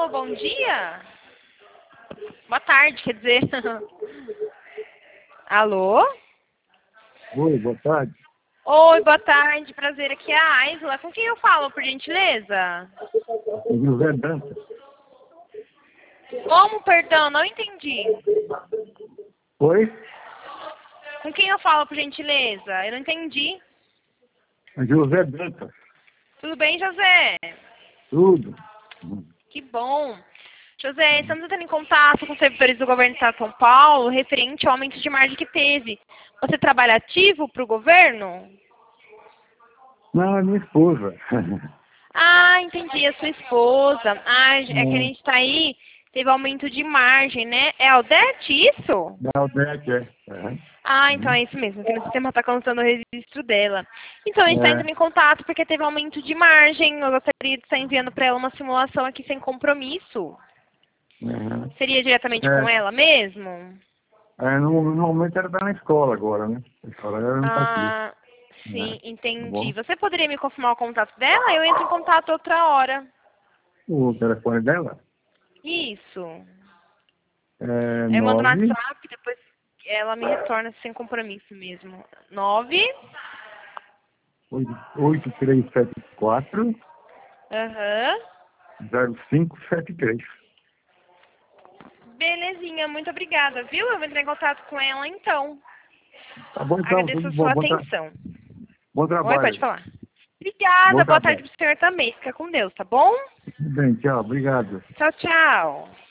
Alô, bom dia? Boa tarde, quer dizer. Alô? Oi, boa tarde. Oi, boa tarde. Prazer, aqui é a Aisla. Com quem eu falo, por gentileza? José Dantas. Como, perdão? Não entendi. Oi? Com quem eu falo, por gentileza? Eu não entendi. José Dantas. Tudo bem, José? Tudo. Que bom. José, estamos entrando em contato com os servidores do governo do estado de São Paulo referente ao aumento de margem que teve. Você trabalha ativo para o governo? Não, é minha esposa. Ah, entendi. A sua esposa. Ah, é que a gente está aí, teve aumento de margem, né? É Aldete, isso? Da Aldete, é. Ah, então é isso mesmo, que no sistema está constando o registro dela. Então, a gente está entrando em contato porque teve aumento de margem. Eu gostaria de estar enviando para ela uma simulação aqui sem compromisso. Seria diretamente com ela mesmo? Normalmente ela está na escola agora, né? A escola ela não está aqui. Ah, sim, Tá entendi. bom? Você poderia me confirmar o contato dela? Eu entro em contato outra hora. O telefone dela Isso. é Eu mando no WhatsApp, depois ela me retorna sem compromisso mesmo. 8374 Aham. 0573. Belezinha, muito obrigada, viu? Eu vou entrar em contato com ela então. Tá bom então, Agradeço tudo a bom. sua atenção. Bom Oi, pode trabalho. falar. Obrigada, Bom boa tarde trabalho. pro senhor também. Fica com Deus, tá bom? Tudo bem, tchau. Obrigado. Tchau, tchau.